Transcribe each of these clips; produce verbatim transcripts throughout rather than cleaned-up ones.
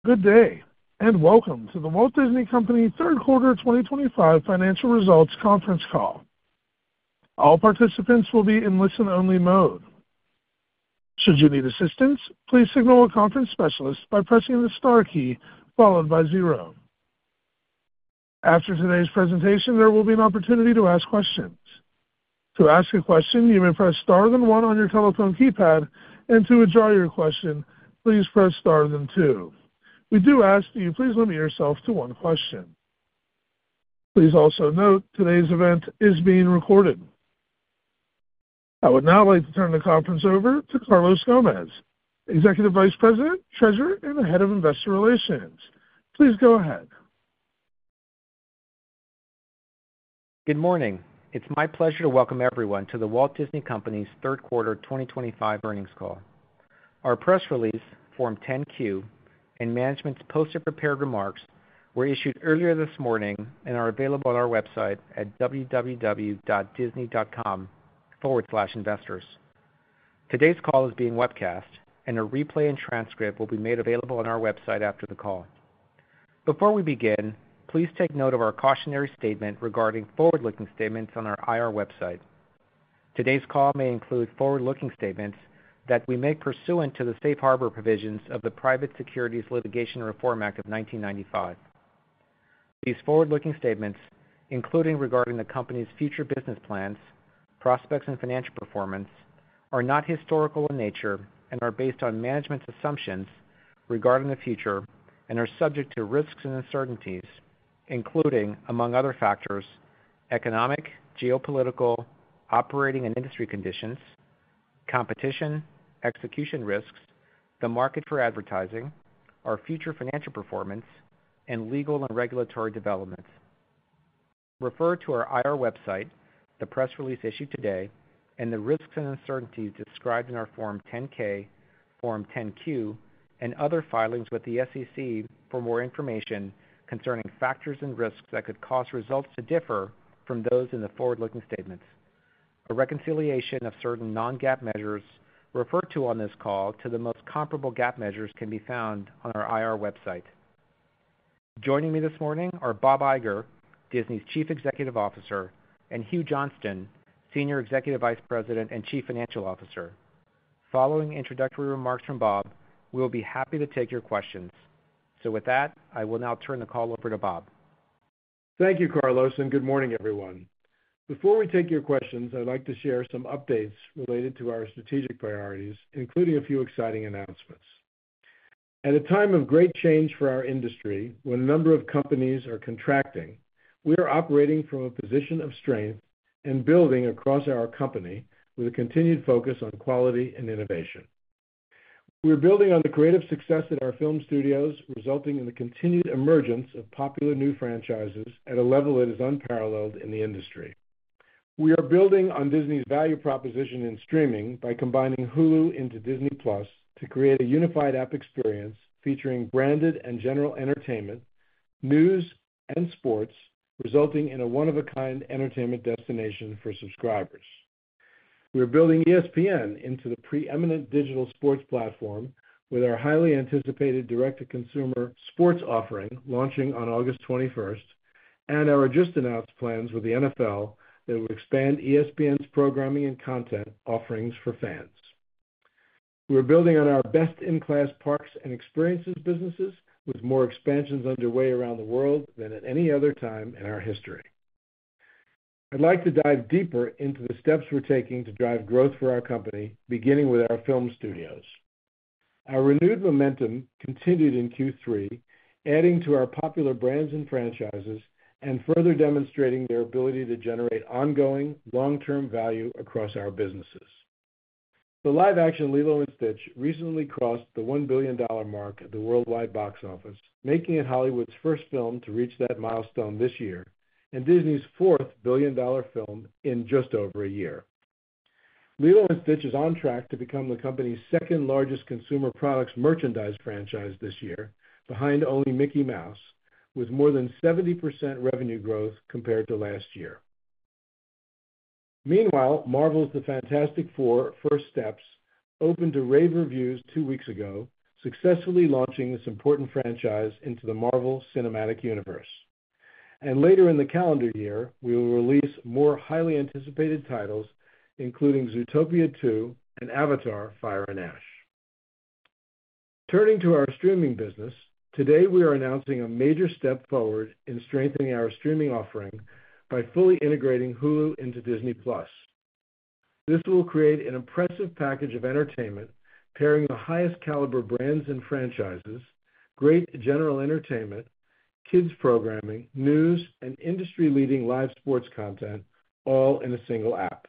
Good day, and welcome to the Walt Disney Company third quarter twenty twenty-five financial results conference call. All participants will be in listen-only mode. Should you need assistance, please signal a conference specialist by pressing the star key followed by zero. After today's presentation, there will be an opportunity to ask questions. To ask a question, you may press star then one on your telephone keypad, and to withdraw your question, please press star then two. We do ask that you please limit yourself to one question. Please also note today's event is being recorded. I would now like to turn the conference over to Carlos Gomez, Executive Vice President, Treasurer, and the Head of Investor Relations. Please go ahead. Good morning. It's my pleasure to welcome everyone to the Walt Disney Company's third quarter twenty twenty-five earnings call. Our press release, Form ten Q, and management's posted prepared remarks were issued earlier this morning and are available on our website at www.disney.com forward slash investors. Today's call is being webcast, and a replay and transcript will be made available on our website after the call. Before we begin, please take note of our cautionary statement regarding forward-looking statements on our I R website. Today's call may include forward-looking statements that we make pursuant to the Safe Harbor provisions of the Private Securities Litigation Reform Act of nineteen ninety-five. These forward-looking statements, including regarding the company's future business plans, prospects, and financial performance, are not historical in nature and are based on management's assumptions regarding the future and are subject to risks and uncertainties, including, among other factors, economic, geopolitical, operating and industry conditions, competition, execution risks, the market for advertising, our future financial performance, and legal and regulatory developments. Refer to our I R website, the press release issued today, and the risks and uncertainties described in our Form ten K, Form ten Q, and other filings with the S E C for more information concerning factors and risks that could cause results to differ from those in the forward-looking statements. A reconciliation of certain non-GAAP measures referred to on this call to the most comparable GAAP measures can be found on our I R website. Joining me this morning are Bob Iger, Disney's Chief Executive Officer, and Hugh Johnston, Senior Executive Vice President and Chief Financial Officer. Following introductory remarks from Bob, we will be happy to take your questions. So with that, I will now turn the call over to Bob. Thank you, Carlos, and good morning, everyone. Before we take your questions, I'd like to share some updates related to our strategic priorities, including a few exciting announcements. At a time of great change for our industry, when a number of companies are contracting, we are operating from a position of strength and building across our company with a continued focus on quality and innovation. We're building on the creative success at our film studios, resulting in the continued emergence of popular new franchises at a level that is unparalleled in the industry. We are building on Disney's value proposition in streaming by combining Hulu into Disney Plus to create a unified app experience featuring branded and general entertainment, news, and sports, resulting in a one-of-a-kind entertainment destination for subscribers. We're building E S P N into the preeminent digital sports platform with our highly anticipated direct-to-consumer sports offering launching on August twenty-first, and our just-announced plans with the N F L that will expand E S P N's programming and content offerings for fans. We're building on our best-in-class parks and experiences businesses with more expansions underway around the world than at any other time in our history. I'd like to dive deeper into the steps we're taking to drive growth for our company, beginning with our film studios. Our renewed momentum continued in Q three, adding to our popular brands and franchises and further demonstrating their ability to generate ongoing, long-term value across our businesses. The live-action Lilo and Stitch recently crossed the one billion dollars mark at the worldwide box office, making it Hollywood's first film to reach that milestone this year, and Disney's fourth billion-dollar film in just over a year. Lilo and Stitch is on track to become the company's second-largest consumer products merchandise franchise this year, behind only Mickey Mouse, with more than seventy percent revenue growth compared to last year. Meanwhile, Marvel's The Fantastic Four: First Steps opened to rave reviews two weeks ago, successfully launching this important franchise into the Marvel Cinematic Universe. And later in the calendar year, we will release more highly anticipated titles, including Zootopia two and Avatar: Fire and Ash. Turning to our streaming business, today we are announcing a major step forward in strengthening our streaming offering by fully integrating Hulu into Disney Plus. This will create an impressive package of entertainment pairing the highest caliber brands and franchises, great general entertainment, kids programming, news, and industry-leading live sports content, all in a single app.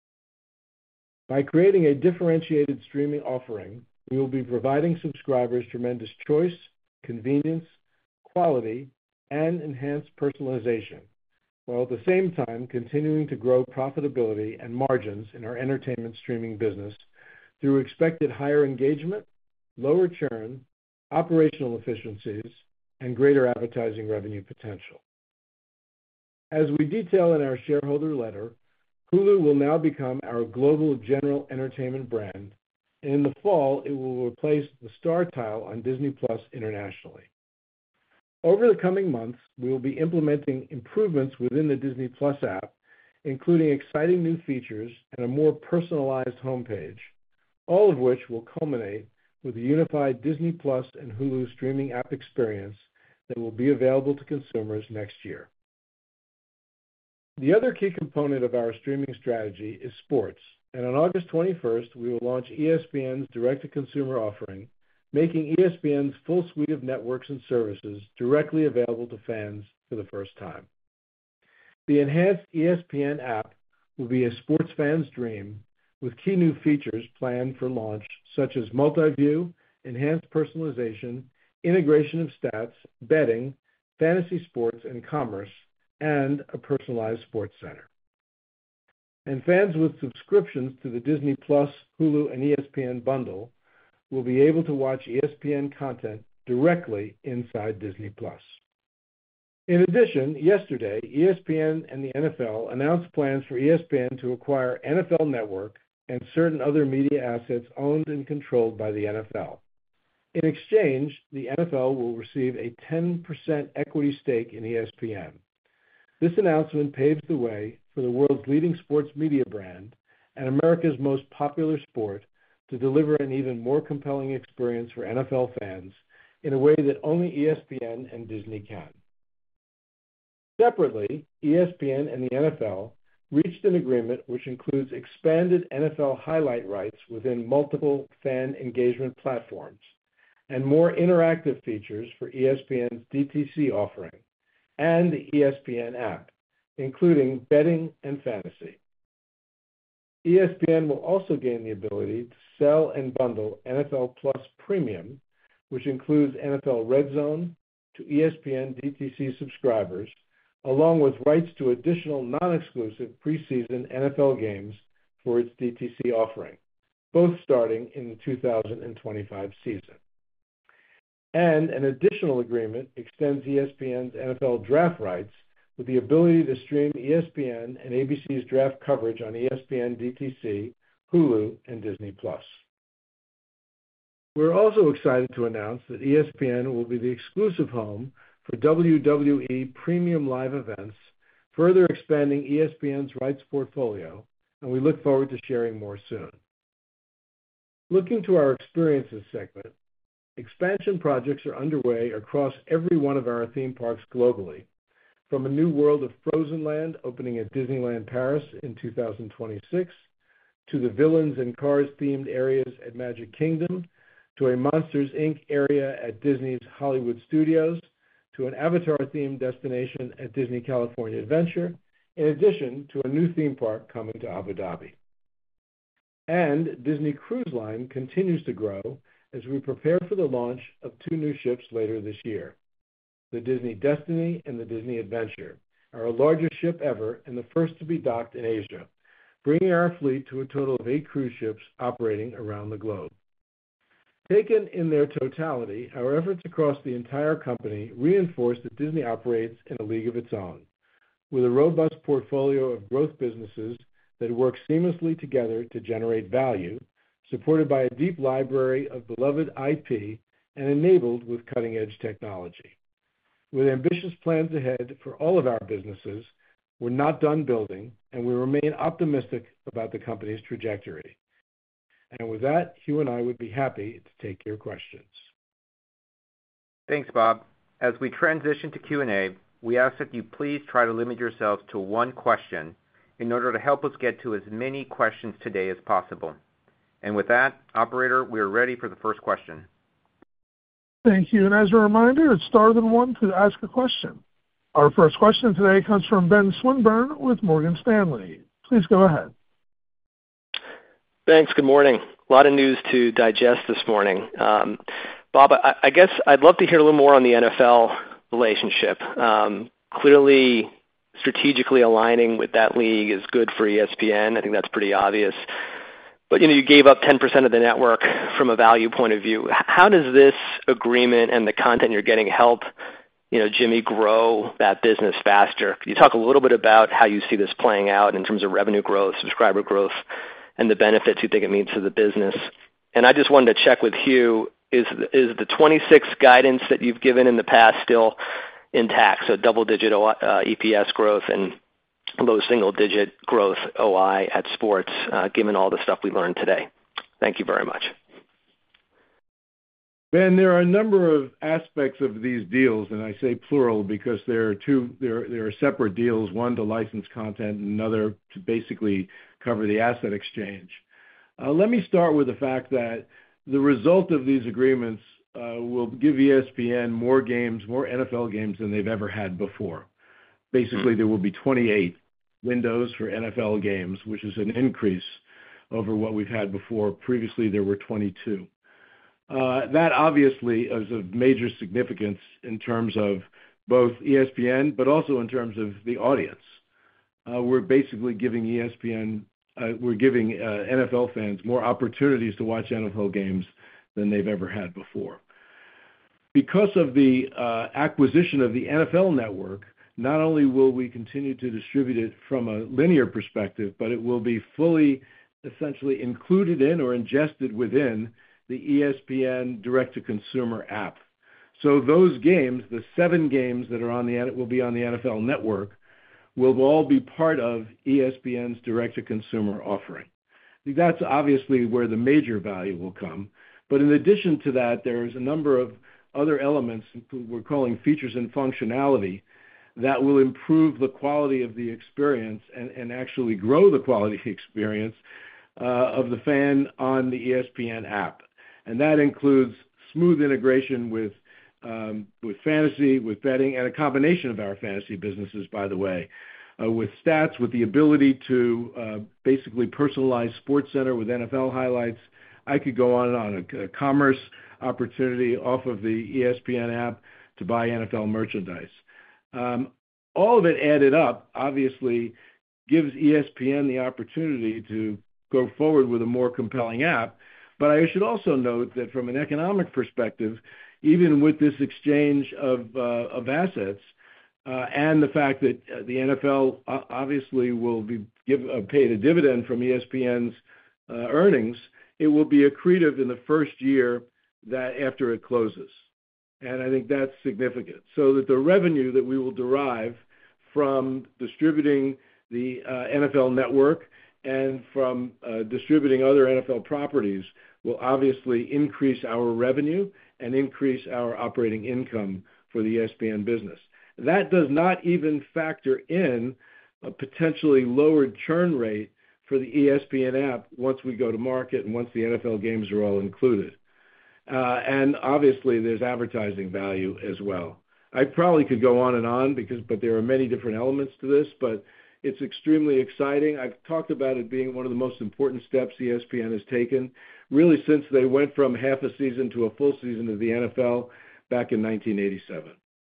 By creating a differentiated streaming offering, we will be providing subscribers tremendous choice, convenience, quality, and enhanced personalization, while at the same time continuing to grow profitability and margins in our entertainment streaming business through expected higher engagement, lower churn, operational efficiencies, and greater advertising revenue potential. As we detail in our shareholder letter, Hulu will now become our global general entertainment brand, and in the fall, it will replace the Star tile on Disney Plus internationally. Over the coming months, we will be implementing improvements within the Disney Plus app, including exciting new features and a more personalized homepage, all of which will culminate with a unified Disney Plus and Hulu streaming app experience that will be available to consumers next year. The other key component of our streaming strategy is sports, and on August twenty-first, we will launch E S P N's direct-to-consumer offering, making E S P N's full suite of networks and services directly available to fans for the first time. The enhanced E S P N app will be a sports fan's dream, with key new features planned for launch, such as multi-view, enhanced personalization, integration of stats, betting, fantasy sports and commerce, and a personalized sports center. And fans with subscriptions to the Disney Plus, Hulu, and E S P N bundle will be able to watch E S P N content directly inside Disney Plus. In addition, yesterday, E S P N and the N F L announced plans for E S P N to acquire N F L Network and certain other media assets owned and controlled by the N F L. In exchange, the N F L will receive a ten percent equity stake in E S P N. This announcement paves the way for the world's leading sports media brand and America's most popular sport to deliver an even more compelling experience for N F L fans in a way that only E S P N and Disney can. Separately, E S P N and the N F L reached an agreement which includes expanded N F L highlight rights within multiple fan engagement platforms and more interactive features for E S P N's D T C offering and the E S P N app, including betting and fantasy. E S P N will also gain the ability to sell and bundle N F L Plus Premium, which includes N F L Red Zone, to E S P N D T C subscribers, along with rights to additional non-exclusive preseason N F L games for its D T C offering, both starting in the two thousand twenty-five season. And an additional agreement extends E S P N's N F L draft rights with the ability to stream E S P N and A B C's draft coverage on E S P N D T C, Hulu, and Disney Plus. We're also excited to announce that E S P N will be the exclusive home for W W E premium live events, further expanding E S P N's rights portfolio, and we look forward to sharing more soon. Looking to our experiences segment, expansion projects are underway across every one of our theme parks globally, from a new world of Frozen Land opening at Disneyland Paris in two thousand twenty-six, to the Villains and Cars-themed areas at Magic Kingdom, to a Monsters, Incorporated area at Disney's Hollywood Studios, to an Avatar-themed destination at Disney California Adventure, in addition to a new theme park coming to Abu Dhabi. And Disney Cruise Line continues to grow as we prepare for the launch of two new ships later this year, the Disney Destiny and the Disney Adventure, our largest ship ever and the first to be docked in Asia, bringing our fleet to a total of eight cruise ships operating around the globe. Taken in their totality, our efforts across the entire company reinforce that Disney operates in a league of its own, with a robust portfolio of growth businesses that work seamlessly together to generate value, supported by a deep library of beloved I P and enabled with cutting-edge technology. With ambitious plans ahead for all of our businesses, we're not done building, and we remain optimistic about the company's trajectory. And with that, Hugh and I would be happy to take your questions. Thanks, Bob. As we transition to Q and A, we ask that you please try to limit yourselves to one question in order to help us get to as many questions today as possible. And with that, operator, we are ready for the first question. Thank you. And as a reminder, it's star then one to ask a question. Our first question today comes from Ben Swinburne with Morgan Stanley. Please go ahead. Thanks. Good morning. A lot of news to digest this morning. Um, Bob, I, I guess I'd love to hear a little more on the N F L relationship. Um, clearly, strategically aligning with that league is good for E S P N. I think that's pretty obvious. But, you know, you gave up ten percent of the network from a value point of view. How does this agreement and the content you're getting help, you know, Jimmy, grow that business faster? Could you talk a little bit about how you see this playing out in terms of revenue growth, subscriber growth, and the benefits you think it means to the business? And I just wanted to check with Hugh, is, is the twenty-six guidance that you've given in the past still intact, so double-digit uh, E P S growth and low single-digit growth O I at sports, uh, given all the stuff we learned today? Thank you very much. Ben, there are a number of aspects of these deals, and I say plural because there are two, there, there are separate deals, one to license content and another to basically cover the asset exchange. Uh, let me start with the fact that the result of these agreements uh, will give E S P N more games, more N F L games than they've ever had before. Basically, there will be twenty-eight windows for N F L games, which is an increase over what we've had before. Previously, there were twenty-two. Uh, that obviously is of major significance in terms of both E S P N, but also in terms of the audience. Uh, we're basically giving E S P N, uh, we're giving uh, N F L fans more opportunities to watch N F L games than they've ever had before. Because of the uh, acquisition of the N F L network, not only will we continue to distribute it from a linear perspective, but it will be fully, essentially included in or ingested within the E S P N direct-to-consumer app. So those games, the seven games that are on the will be on the N F L network, will all be part of E S P N's direct-to-consumer offering. That's obviously where the major value will come. But in addition to that, there's a number of other elements we're calling features and functionality that will improve the quality of the experience and, and actually grow the quality experience uh, of the fan on the E S P N app. And that includes smooth integration with um, with fantasy, with betting, and a combination of our fantasy businesses, by the way, uh, with stats, with the ability to uh, basically personalize SportsCenter with N F L highlights. I could go on and on, a, a commerce opportunity off of the E S P N app to buy N F L merchandise. Um, all of it added up, obviously, gives E S P N the opportunity to go forward with a more compelling app. But I should also note that from an economic perspective, even with this exchange of, uh, of assets uh, and the fact that uh, the N F L obviously will be give, uh, paid a dividend from E S P N's uh, earnings, it will be accretive in the first year that after it closes. And I think that's significant. So that the revenue that we will derive from distributing the uh, N F L network and from uh, distributing other N F L properties will obviously increase our revenue and increase our operating income for the E S P N business. That does not even factor in a potentially lowered churn rate for the E S P N app once we go to market and once the N F L games are all included. Uh, and obviously there's advertising value as well. I probably could go on and on because, but there are many different elements to this, but it's extremely exciting. I've talked about it being one of the most important steps E S P N has taken, really since they went from half a season to a full season of the N F L back in nineteen eighty-seven.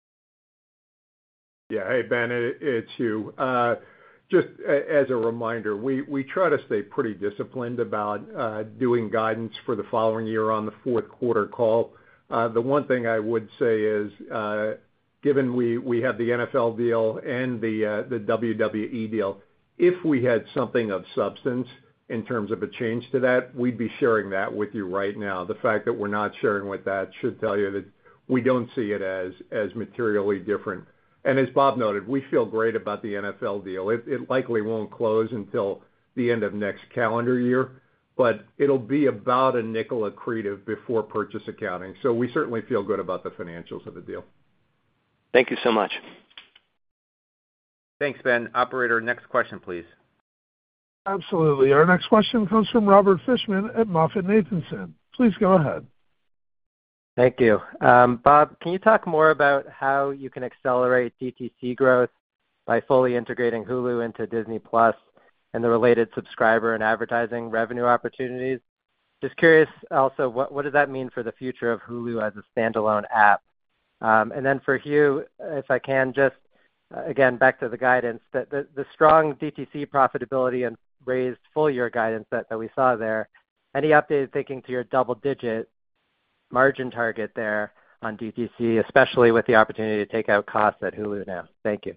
Yeah, hey, Ben, it, it's Hugh. Uh, just a, as a reminder, we, we try to stay pretty disciplined about uh, doing guidance for the following year on the fourth quarter call. Uh, the one thing I would say is, uh, given we, we have the N F L deal and the uh, the W W E deal, if we had something of substance in terms of a change to that, we'd be sharing that with you right now. The fact that we're not sharing with that should tell you that we don't see it as as materially different. And as Bob noted, we feel great about the N F L deal. It, it likely won't close until the end of next calendar year, but it'll be about a nickel accretive before purchase accounting. So we certainly feel good about the financials of the deal. Thank you so much. Thanks, Ben. Operator, next question, please. Absolutely. Our next question comes from Robert Fishman at MoffettNathanson. Please go ahead. Thank you. Um, Bob, can you talk more about how you can accelerate D T C growth by fully integrating Hulu into Disney Plus and the related subscriber and advertising revenue opportunities? Just curious also, what, what does that mean for the future of Hulu as a standalone app? Um, and then for Hugh, if I can, just uh, again, back to the guidance, that the, the strong D T C profitability and raised full-year guidance that, that we saw there, any updated thinking to your double-digit margin target there on D T C, especially with the opportunity to take out costs at Hulu now? Thank you.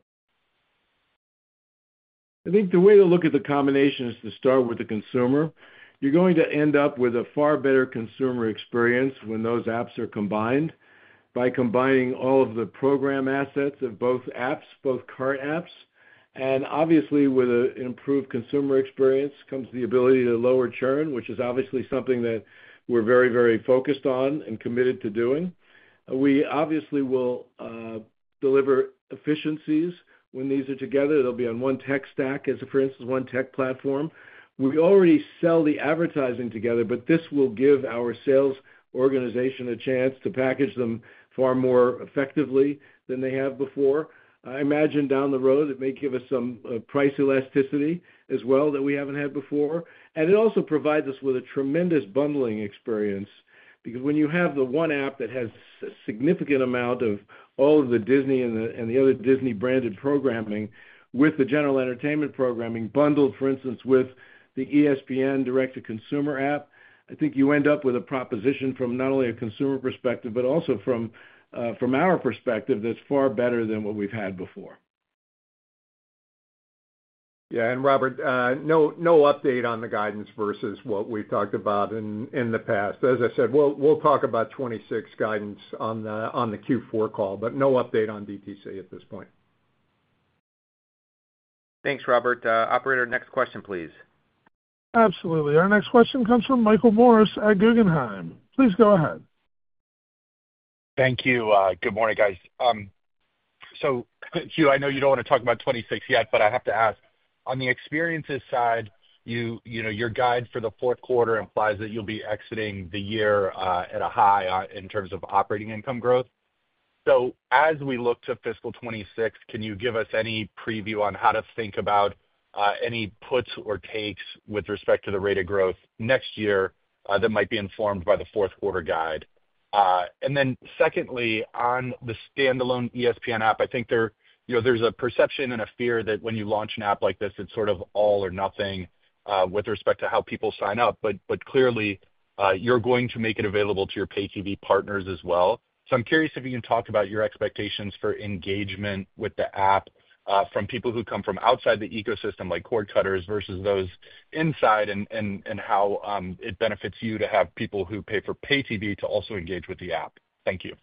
I think the way to look at the combination is to start with the consumer. You're going to end up with a far better consumer experience when those apps are combined by combining all of the program assets of both apps, both current apps. And obviously, with an improved consumer experience comes the ability to lower churn, which is obviously something that we're very, very focused on and committed to doing. We obviously will uh, deliver efficiencies when these are together. They'll be on one tech stack, as for instance, one tech platform. We already sell the advertising together, but this will give our sales organization a chance to package them far more effectively than they have before. I imagine down the road it may give us some uh, price elasticity as well that we haven't had before. And it also provides us with a tremendous bundling experience, because when you have the one app that has a significant amount of all of the Disney and the, and the other Disney branded programming with the general entertainment programming bundled, for instance, with the E S P N direct-to-consumer app, I think you end up with a proposition from not only a consumer perspective, but also from uh, from our perspective that's far better than what we've had before. Yeah, and Robert, uh, no no update on the guidance versus what we've talked about in, in the past. As I said, we'll we'll talk about twenty-six guidance on the on the Q four call, but no update on D T C at this point. Thanks, Robert. Uh, operator, next question, please. Absolutely. Our next question comes from Michael Morris at Guggenheim. Please go ahead. Thank you. Uh, good morning, guys. Um, so, Hugh, I know you don't want to talk about twenty-six yet, but I have to ask, on the experiences side, you you know, your guide for the fourth quarter implies that you'll be exiting the year uh, at a high uh, in terms of operating income growth. So as we look to fiscal twenty-six, can you give us any preview on how to think about uh, any puts or takes with respect to the rate of growth next year uh, that might be informed by the fourth quarter guide? Uh, and then secondly, on the standalone E S P N app, I think there, you know, there's a perception and a fear that when you launch an app like this, it's sort of all or nothing uh, with respect to how people sign up. But but clearly, uh, you're going to make it available to your pay T V partners as well. So I'm curious if you can talk about your expectations for engagement with the app uh, from people who come from outside the ecosystem, like cord cutters, versus those inside, and and and how um, it benefits you to have people who pay for pay T V to also engage with the app. Thank you.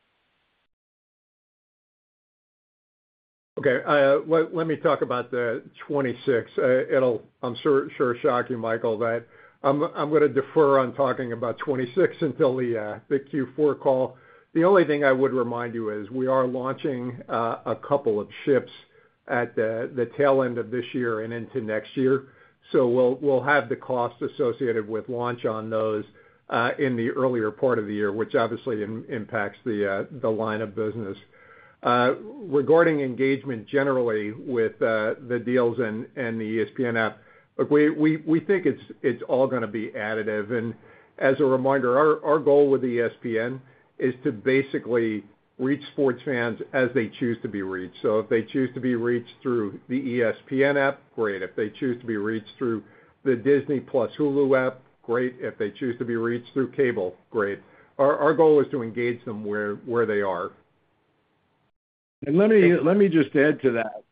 Okay, uh, let, let me talk about the twenty-six. Uh, it'll, I'm sure, sure shock you, Michael, that I'm I'm going to defer on talking about twenty-six until the uh, the Q four call. The only thing I would remind you is we are launching uh, a couple of ships at the, the tail end of this year and into next year. So we'll we'll have the cost associated with launch on those uh, in the earlier part of the year, which obviously in, impacts the uh, the line of business. Uh, regarding engagement generally with uh, the deals and, and the E S P N app, look, we, we, we think it's it's all going to be additive. And as a reminder, our, our goal with E S P N is to basically reach sports fans as they choose to be reached. So if they choose to be reached through the E S P N app, great. If they choose to be reached through the Disney Plus Hulu app, great. If they choose to be reached through cable, great. Our, our goal is to engage them where, where they are. And let me let me just add to that.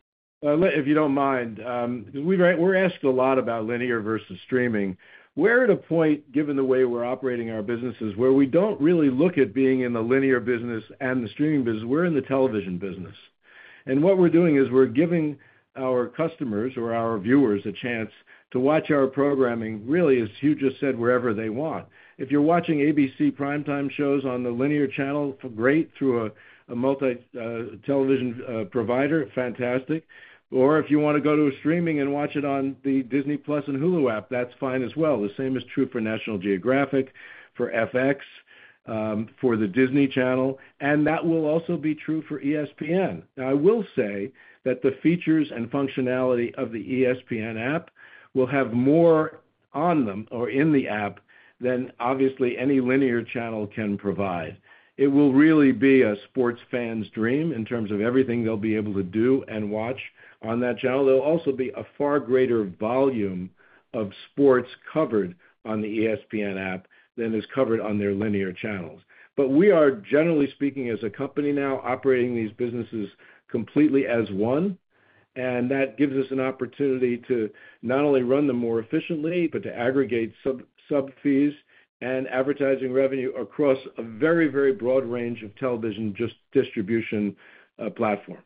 Uh, if you don't mind, um, we, we're asked a lot about linear versus streaming. We're at a point, given the way we're operating our businesses, where we don't really look at being in the linear business and the streaming business. We're in the television business. And what we're doing is we're giving our customers or our viewers a chance to watch our programming, really, as Hugh just said, wherever they want. If you're watching A B C primetime shows on the linear channel, great, through a, a multi-television uh, uh, provider, fantastic. Or if you want to go to a streaming and watch it on the Disney Plus and Hulu app, that's fine as well. The same is true for National Geographic, for F X, um, for the Disney Channel, and that will also be true for E S P N. Now, I will say that the features and functionality of the E S P N app will have more on them or in the app than obviously any linear channel can provide. It will really be a sports fan's dream in terms of everything they'll be able to do and watch on that channel. There'll also be a far greater volume of sports covered on the E S P N app than is covered on their linear channels. But we are, generally speaking, as a company now, operating these businesses completely as one, and that gives us an opportunity to not only run them more efficiently, but to aggregate sub, sub fees and advertising revenue across a very, very broad range of television just distribution uh, platforms.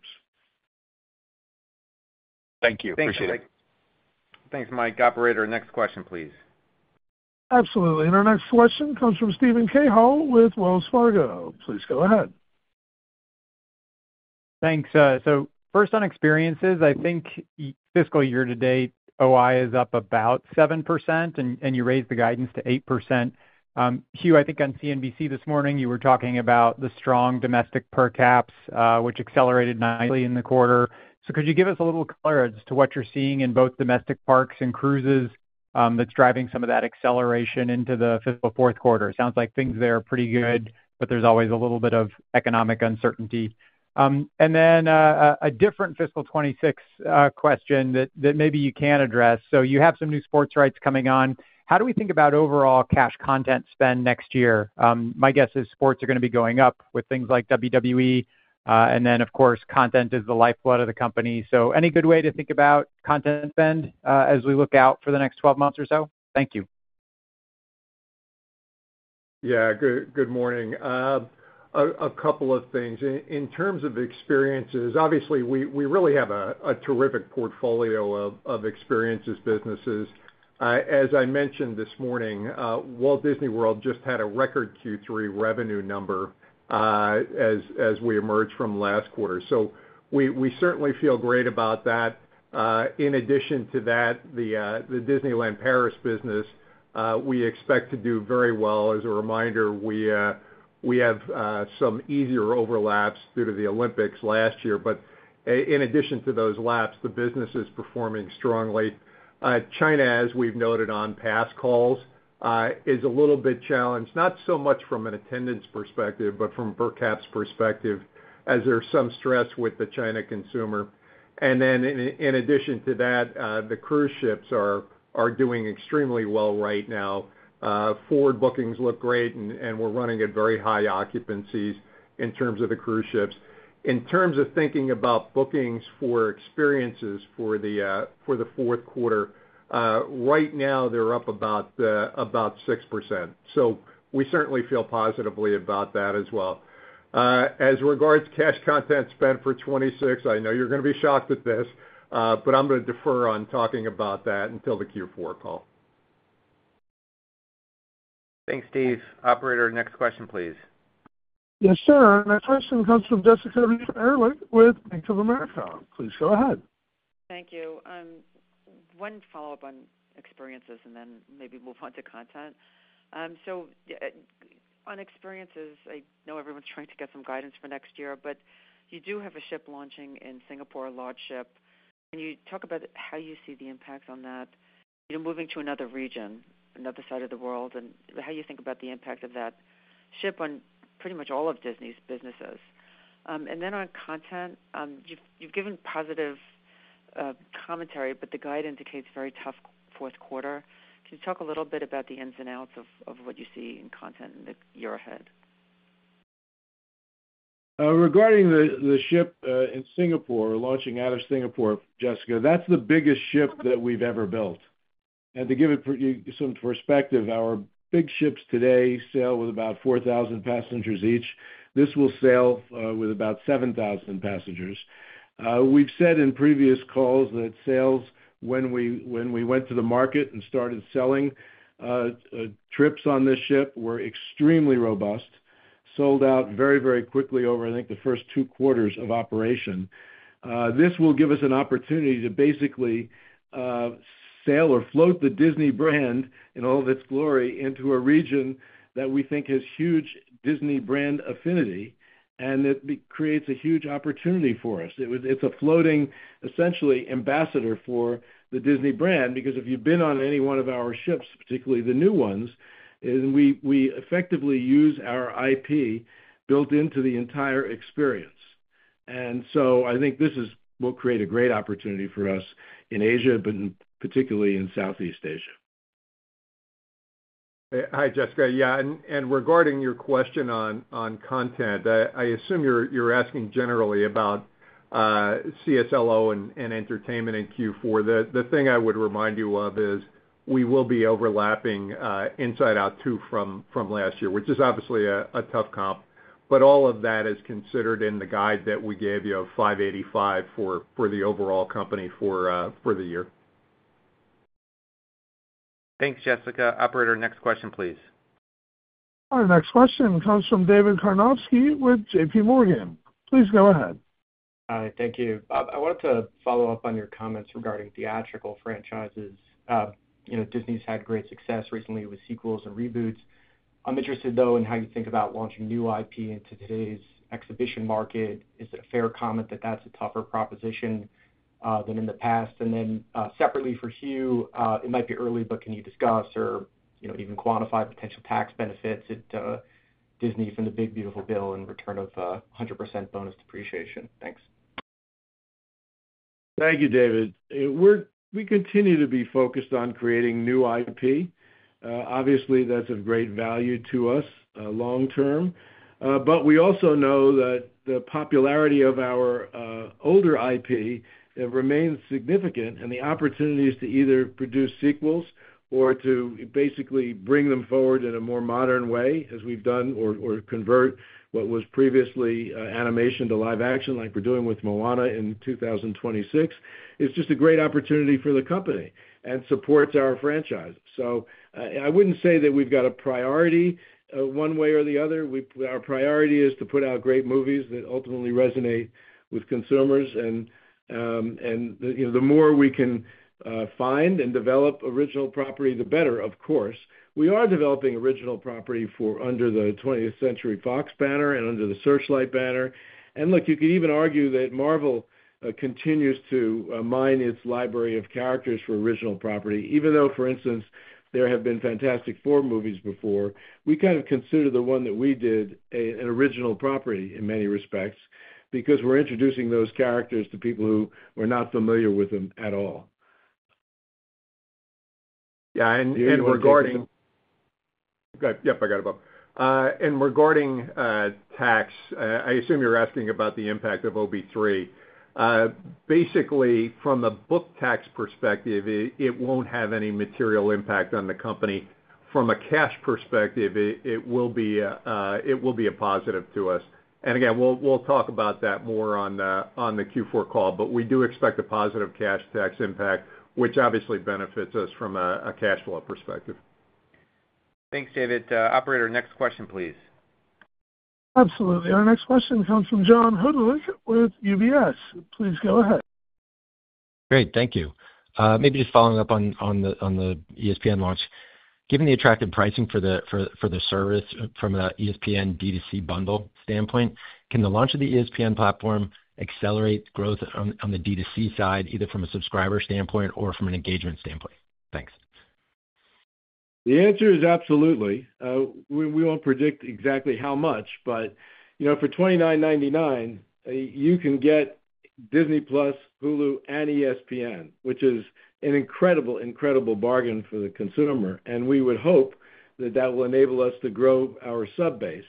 Thank you. Thanks, Appreciate Mike. it. Thanks, Mike. Operator, next question, please. Absolutely. And our next question comes from Stephen Cahall with Wells Fargo. Please go ahead. Thanks. Uh, so first on experiences, I think fiscal year to date, O I is up about seven percent, and, and you raised the guidance to eight percent. Um, Hugh, I think on C N B C this morning, you were talking about the strong domestic per caps, uh, which accelerated nicely in the quarter. So could you give us a little color as to what you're seeing in both domestic parks and cruises um, that's driving some of that acceleration into the fiscal fourth quarter? It sounds like things there are pretty good, but there's always a little bit of economic uncertainty. Um, and then uh, a different fiscal twenty-six uh, question that, that maybe you can address. So you have some new sports rights coming on. How do we think about overall cash content spend next year? Um, my guess is sports are going to be going up with things like W W E. Uh, and then, of course, content is the lifeblood of the company. So any good way to think about content spend uh, as we look out for the next twelve months or so? Thank you. Yeah, good, good morning. Uh, a, a couple of things. In, in terms of experiences, obviously, we, we really have a, a terrific portfolio of, of experiences businesses. Uh, as I mentioned this morning, uh, Walt Disney World just had a record Q three revenue number uh, as as we emerge from last quarter. So we, we certainly feel great about that. Uh, in addition to that, the uh, the Disneyland Paris business, uh, we expect to do very well. As a reminder, we uh, we have uh, some easier overlaps due to the Olympics last year, but in addition to those laps, the business is performing strongly. Uh, China, as we've noted on past calls, uh, is a little bit challenged, not so much from an attendance perspective, but from per caps perspective, as there's some stress with the China consumer. And then in, in addition to that, uh, the cruise ships are, are doing extremely well right now. Uh, forward bookings look great, and, and we're running at very high occupancies in terms of the cruise ships. In terms of thinking about bookings for experiences for the uh, for the fourth quarter, uh, right now they're up about uh, about six percent. So we certainly feel positively about that as well. Uh, as regards cash content spent for twenty-six, I know you're going to be shocked at this, uh, but I'm going to defer on talking about that until the Q four call. Thanks, Steve. Operator, next question, please. Yes, sir. Next question comes from Jessica Reif Ehrlich with Bank of America. Please go ahead. Thank you. Um, one follow-up on experiences, and then maybe move on to content. Um, so uh, on experiences, I know everyone's trying to get some guidance for next year, but you do have a ship launching in Singapore, a large ship. Can you talk about how you see the impacts on that? You know, moving to another region, another side of the world, and how you think about the impact of that ship on pretty much all of Disney's businesses. Um, and then on content, um, you've, you've given positive uh, commentary, but the guide indicates very tough fourth quarter. Can you talk a little bit about the ins and outs of, of what you see in content in the year ahead? Regarding the ship in Singapore, launching out of Singapore, Jessica, that's the biggest ship that we've ever built. And to give it some perspective, our big ships today sail with about four thousand passengers each. This will sail with about seven thousand passengers. We've said in previous calls that sales, when we when we went to the market and started selling uh, uh, trips on this ship, were extremely robust, sold out very, very quickly over, I think, the first two quarters of operation. Uh, this will give us an opportunity to basically uh, sail or float the Disney brand in all of its glory into a region that we think has huge Disney brand affinity, and it be, creates a huge opportunity for us. It was, it's a floating, essentially, ambassador for the Disney brand, because if you've been on any one of our ships, particularly the new ones, and we, we effectively use our I P built into the entire experience. And so I think this is will create a great opportunity for us in Asia, but in, particularly in Southeast Asia. Hi, Jessica. Yeah, and, and regarding your question on, on content, I, I assume you're you're asking generally about uh, C S L O and, and entertainment in Q four. The the thing I would remind you of is we will be overlapping uh, Inside Out two from, from last year, which is obviously a, a tough comp. But all of that is considered in the guide that we gave you of five eighty-five for, for the overall company for uh, for the year. Thanks, Jessica. Operator, next question, please. Our next question comes from David Karnovsky with J P Morgan. Please go ahead. Hi, thank you. Bob, I wanted to follow up on your comments regarding theatrical franchises. Uh, you know, Disney's had great success recently with sequels and reboots. I'm interested, though, in how you think about launching new I P into today's exhibition market. Is it a fair comment that that's a tougher proposition uh, than in the past? And then uh, separately for Hugh, uh, it might be early, but can you discuss or you know even quantify potential tax benefits at uh, Disney from the Big Beautiful Bill in return of uh, one hundred percent bonus depreciation? Thanks. Thank you, David. We're we continue to be focused on creating new I P. Uh, obviously, that's of great value to us uh, long term. Uh, but we also know that the popularity of our uh, older I P uh, remains significant, and the opportunities to either produce sequels or to basically bring them forward in a more modern way, as we've done, or, or convert what was previously uh, animation to live action, like we're doing with Moana in two thousand twenty-six, is just a great opportunity for the company and supports our franchise. So uh, I wouldn't say that we've got a priority uh, one way or the other. We, our priority is to put out great movies that ultimately resonate with consumers, and um, and the, you know, the more we can uh, find and develop original property, the better, of course. We are developing original property for under the twentieth Century Fox banner and under the Searchlight banner. And look, you could even argue that Marvel uh, continues to uh, mine its library of characters for original property, even though, for instance, there have been Fantastic Four movies before. We kind of consider the one that we did a, an original property in many respects, because we're introducing those characters to people who were not familiar with them at all. Yeah, and, and regarding... Okay, yep, I got it, Bob. Uh, and regarding uh, tax, uh, I assume you're asking about the impact of O B three. Uh, basically, from a book tax perspective, it, it won't have any material impact on the company. From a cash perspective, it, it will be a, uh, it will be a positive to us. And again, we'll we'll talk about that more on the on the Q four call. But we do expect a positive cash tax impact, which obviously benefits us from a, a cash flow perspective. Thanks, David. Uh, operator, next question, please. Absolutely. Our next question comes from John Hodulik with U B S. Please go ahead. Great, thank you. Uh, maybe just following up on, on the on the E S P N launch. Given the attractive pricing for the for for the service from a E S P N D two C bundle standpoint, can the launch of the E S P N platform accelerate growth on, on the D two C side, either from a subscriber standpoint or from an engagement standpoint? Thanks. The answer is absolutely. Uh, we, we won't predict exactly how much, but you know, for twenty-nine ninety-nine, uh, you can get Disney Plus, Hulu, and E S P N, which is an incredible, incredible bargain for the consumer. And we would hope that that will enable us to grow our sub base.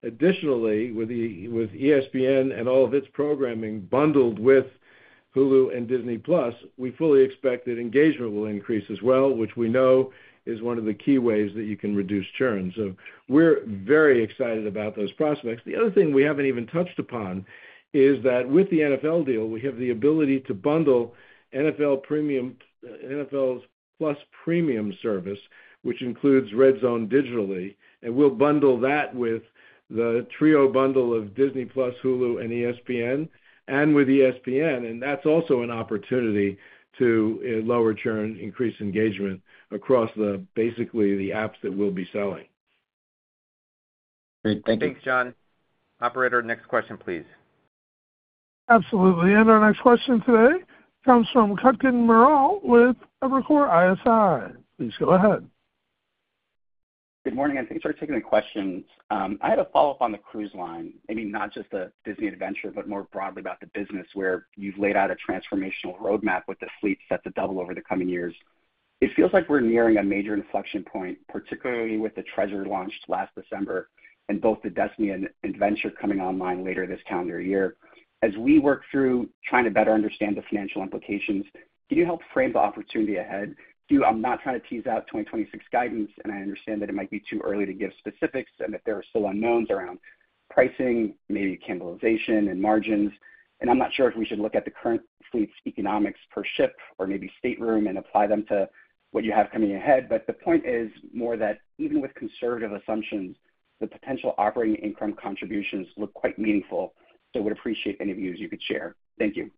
Additionally, with E S P N and all of its programming bundled with Hulu and Disney Plus, we fully expect that engagement will increase as well, which we know is one of the key ways that you can reduce churn. So we're very excited about those prospects. The other thing we haven't even touched upon is that with the N F L deal, we have the ability to bundle N F L Premium, N F L Plus Premium service, which includes Red Zone digitally, and we'll bundle that with the trio bundle of Disney Plus, Hulu, and E S P N, and with E S P N, and that's also an opportunity to uh, lower churn, increase engagement across the basically the apps that we'll be selling. Great, thank you. Thanks, John. Operator, next question, please. Absolutely. And our next question today comes from Kutgun Maral with Evercore I S I. Please go ahead. Good morning, and thanks for taking the questions. Um, I had a follow-up on the cruise line, maybe not just the Disney adventure, but more broadly about the business, where you've laid out a transformational roadmap with the fleet set to double over the coming years. It feels like we're nearing a major inflection point, particularly with the Treasure launched last December and both the Destiny and Adventure coming online later this calendar year. As we work through trying to better understand the financial implications, can you help frame the opportunity ahead? Hugh, I'm not trying to tease out twenty twenty-six guidance, and I understand that it might be too early to give specifics and that there are still unknowns around pricing, maybe cannibalization and margins. And I'm not sure if we should look at the current fleet's economics per ship or maybe stateroom and apply them to what you have coming ahead. But the point is more that even with conservative assumptions, the potential operating income contributions look quite meaningful. So would appreciate any views you could share. Thank you.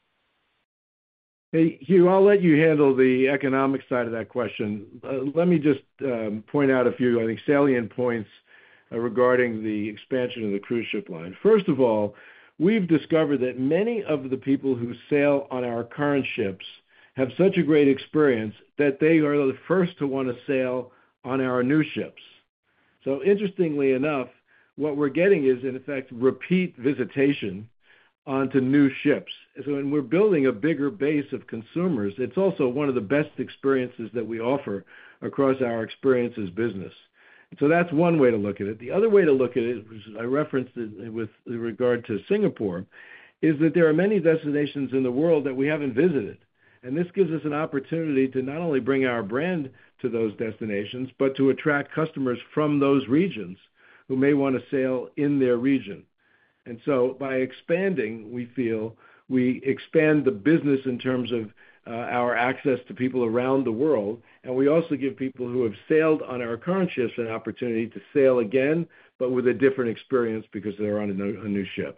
Hey, Hugh, I'll let you handle the economic side of that question. Uh, let me just um, point out a few, I think, salient points uh, regarding the expansion of the cruise ship line. First of all, we've discovered that many of the people who sail on our current ships have such a great experience that they are the first to want to sail on our new ships. So interestingly enough, what we're getting is, in effect, repeat visitation onto new ships. So when we're building a bigger base of consumers, it's also one of the best experiences that we offer across our experiences business. So that's one way to look at it. The other way to look at it, which I referenced it with regard to Singapore, is that there are many destinations in the world that we haven't visited. And this gives us an opportunity to not only bring our brand to those destinations, but to attract customers from those regions who may want to sail in their region. And so by expanding, we feel we expand the business in terms of uh, our access to people around the world, and we also give people who have sailed on our current ships an opportunity to sail again, but with a different experience because they're on a new, a new ship.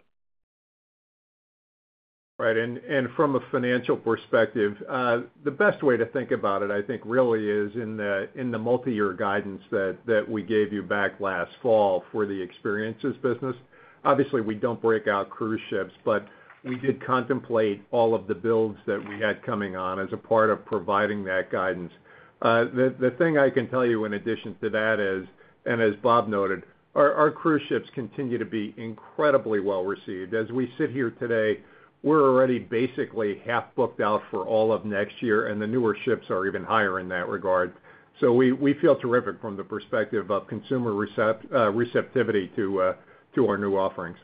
Right, and, and from a financial perspective, uh, the best way to think about it, I think, really is in the in the multi-year guidance that, that we gave you back last fall for the experiences business. Obviously, we don't break out cruise ships, but we did contemplate all of the builds that we had coming on as a part of providing that guidance. Uh, the, the thing I can tell you in addition to that is, and as Bob noted, our, our cruise ships continue to be incredibly well received. As we sit here today, we're already basically half booked out for all of next year, and the newer ships are even higher in that regard. So we, we feel terrific from the perspective of consumer recept, uh, receptivity to uh, to our new offerings.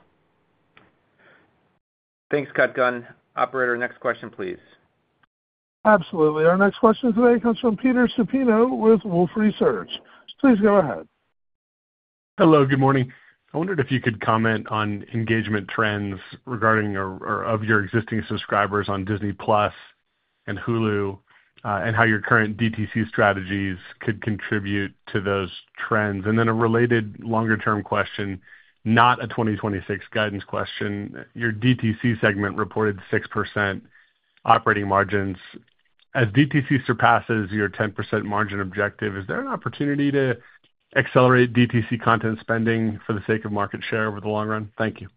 Thanks, Kutgun. Operator, next question, please. Absolutely. Our next question today comes from Peter Supino with Wolfe Research. Please go ahead. Hello, good morning. I wondered if you could comment on engagement trends regarding or, or of your existing subscribers on Disney Plus and Hulu, uh, and how your current D T C strategies could contribute to those trends. And then a related longer-term question, not a twenty twenty-six guidance question. Your D T C segment reported six percent operating margins. As D T C surpasses your ten percent margin objective, is there an opportunity to accelerate D T C content spending for the sake of market share over the long run? Thank you.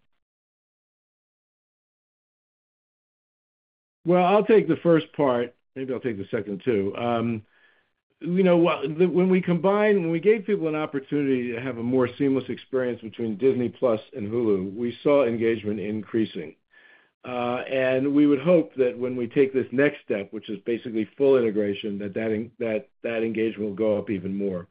Well, I'll take the first part. Maybe I'll take the second too. Um, you know, when we combine, when we gave people an opportunity to have a more seamless experience between Disney Plus and Hulu, we saw engagement increasing. Uh, and we would hope that when we take this next step, which is basically full integration, that that, that that engagement will go up even more.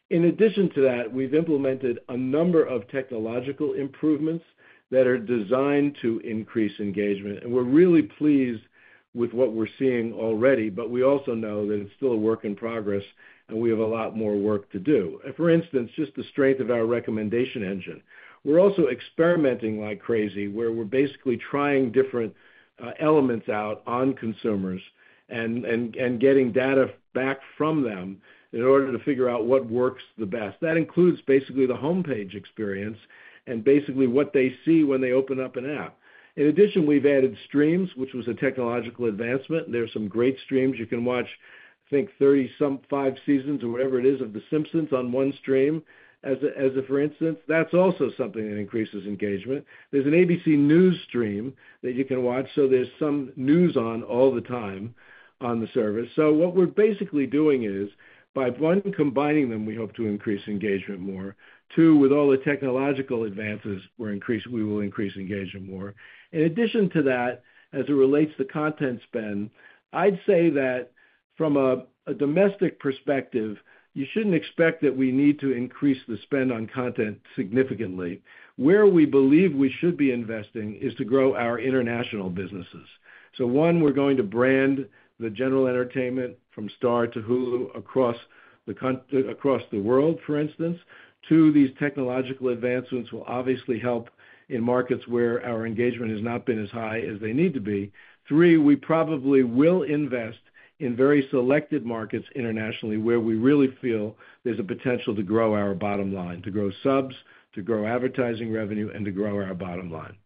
In addition to that, we've implemented a number of technological improvements that are designed to increase engagement, and we're really pleased with what we're seeing already, but we also know that it's still a work in progress, and we have a lot more work to do. For instance, just the strength of our recommendation engine. We're also experimenting like crazy, where we're basically trying different uh, elements out on consumers and, and, and getting data back from them in order to figure out what works the best. That includes basically the homepage experience and basically what they see when they open up an app. In addition, we've added streams, which was a technological advancement. There's some great streams. You can watch, I think, thirty-some five seasons or whatever it is of The Simpsons on one stream. As a, as a for instance, that's also something that increases engagement. There's an A B C News stream that you can watch, so there's some news on all the time on the service. So what we're basically doing is, by one, combining them, we hope to increase engagement more. Two, with all the technological advances, we're increase, we will increase engagement more. In addition to that, as it relates to content spend, I'd say that from a, a domestic perspective, you shouldn't expect that we need to increase the spend on content significantly. Where we believe we should be investing is to grow our international businesses. So one, we're going to brand the general entertainment from Star to Hulu across the, across the world, for instance. Two, these technological advancements will obviously help in markets where our engagement has not been as high as they need to be. Three, we probably will invest in very selected markets internationally where we really feel there's a potential to grow our bottom line, to grow subs, to grow advertising revenue, and to grow our bottom line.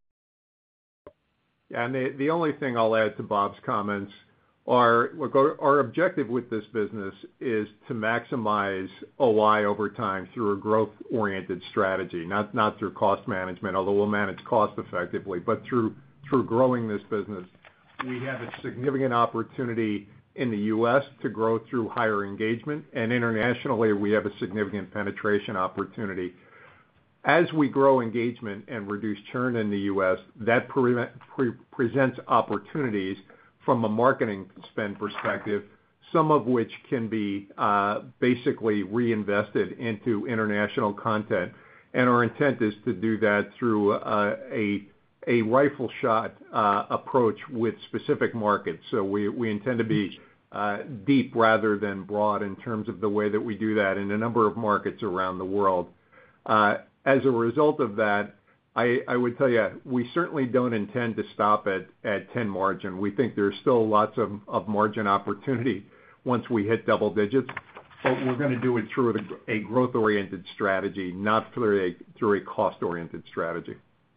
Yeah, and the, the only thing I'll add to Bob's comments are, look, our, our objective with this business is to maximize O I over time through a growth-oriented strategy, not, not through cost management, although we'll manage cost effectively, but through, through growing this business. We have a significant opportunity in the U S to grow through higher engagement, and internationally, we have a significant penetration opportunity. As we grow engagement and reduce churn in the U S, that pre- pre- presents opportunities from a marketing spend perspective, some of which can be uh, basically reinvested into international content. And our intent is to do that through uh, a a rifle shot uh, approach with specific markets. So we, we intend to be uh, deep rather than broad in terms of the way that we do that in a number of markets around the world. Uh, as a result of that, I, I would tell you, we certainly don't intend to stop at, at ten margin. We think there's still lots of, of margin opportunity once we hit double digits, but we're going to do it through a, a growth-oriented strategy, not through a, through a cost-oriented strategy.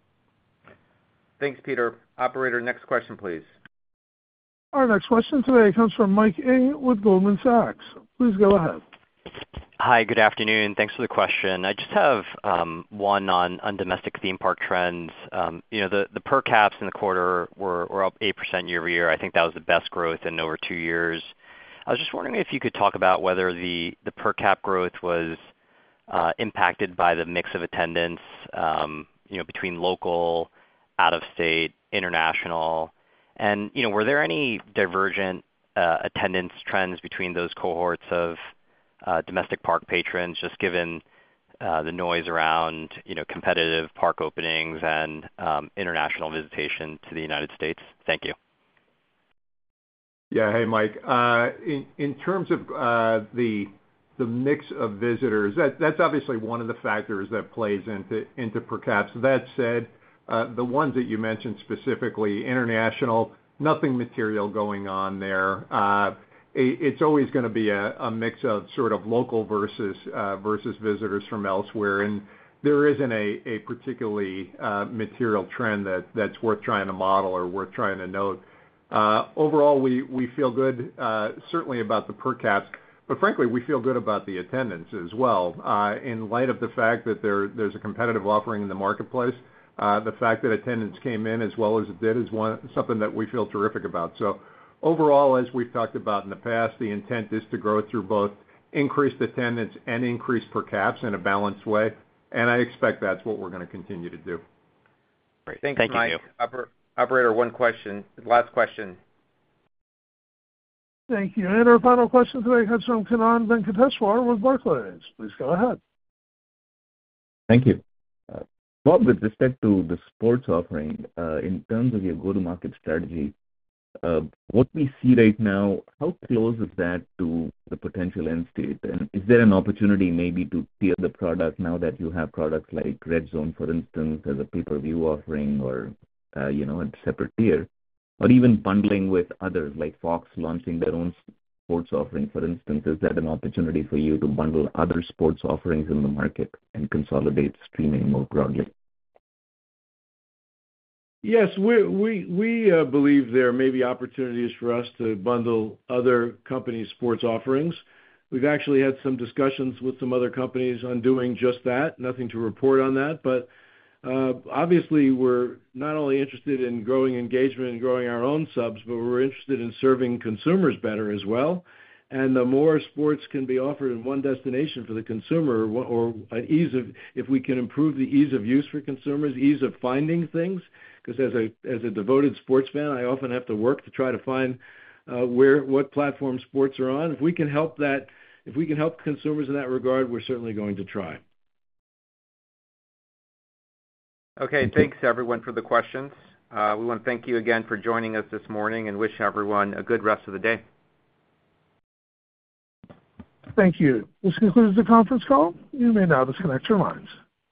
Thanks, Peter. Operator, next question, please. Our next question today comes from Mike Ng with Goldman Sachs. Please go ahead. Hi, good afternoon. Thanks for the question. I just have um, one on, on domestic theme park trends. Um, you know, the, the per caps in the quarter were, were up eight percent year over year. I think that was the best growth in over two years. I was just wondering if you could talk about whether the, the per cap growth was uh, impacted by the mix of attendance, um, you know, between local, out-of-state, international, and, you know, were there any divergent uh, attendance trends between those cohorts of uh, domestic park patrons, just given uh, the noise around, you know, competitive park openings and um, international visitation to the United States? Thank you. Yeah. Hey, Mike. Uh, in, in terms of uh, the the mix of visitors, that, that's obviously one of the factors that plays into, into per caps. That said, Uh, the ones that you mentioned specifically, international, nothing material going on there. Uh, it, it's always going to be a, a mix of sort of local versus uh, versus visitors from elsewhere, and there isn't a, a particularly uh, material trend that, that's worth trying to model or worth trying to note. Uh, overall, we, we feel good, uh, certainly about the per caps, but frankly, we feel good about the attendance as well. Uh, in light of the fact that there, there's a competitive offering in the marketplace, Uh, the fact that attendance came in as well as it did is one something that we feel terrific about. So overall, as we've talked about in the past, the intent is to grow through both increased attendance and increased per caps in a balanced way, and I expect that's what we're going to continue to do. Great. Thanks, Thank Mike. you. Oper- Operator, one question. Last question. Thank you. And our final question today comes from Kannan Venkateshwar with Barclays. Please go ahead. Thank you. Uh, Bob, with respect to the sports offering, uh, in terms of your go-to-market strategy, uh, what we see right now, how close is that to the potential end state? And is there an opportunity maybe to tier the product now that you have products like Red Zone, for instance, as a pay-per-view offering or, uh, you know, a separate tier, or even bundling with others like Fox launching their own sports offering, for instance? Is that an opportunity for you to bundle other sports offerings in the market and consolidate streaming more broadly? Yes, we we we uh, believe there may be opportunities for us to bundle other companies' sports offerings. We've actually had some discussions with some other companies on doing just that. Nothing to report on that, but uh, obviously we're not only interested in growing engagement and growing our own subs, but we're interested in serving consumers better as well. And the more sports can be offered in one destination for the consumer, or an ease of, if we can improve the ease of use for consumers, ease of finding things, because as a as a devoted sports fan, I often have to work to try to find uh, where what platform sports are on. If we can help that, if we can help consumers in that regard, we're certainly going to try. Okay, thanks everyone for the questions. Uh, we want to thank you again for joining us this morning and wish everyone a good rest of the day. Thank you. This concludes the conference call. You may now disconnect your lines.